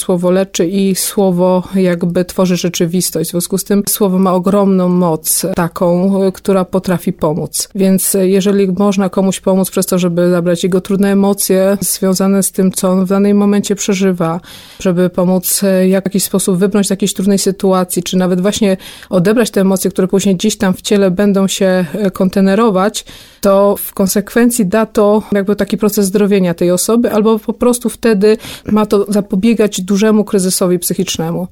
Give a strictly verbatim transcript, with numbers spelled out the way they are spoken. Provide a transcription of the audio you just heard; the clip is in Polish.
słowo leczy i słowo jakby tworzy rzeczywistość. W związku z tym słowo ma ogromną moc taką, która potrafi pomóc. Więc jeżeli można komuś pomóc przez to, żeby zabrać jego trudne emocje związane z tym, co on w danym momencie przeżywa, żeby pomóc w jakiś sposób wybrnąć z jakiejś trudnej sytuacji, czy nawet właśnie odebrać te emocje, które później gdzieś tam w ciele będą się kontenerować, to w konsekwencji da to jakby taki proces zdrowienia tej osoby, albo po prostu wtedy ma to zapobiegać dużemu kryzysowi psychicznemu.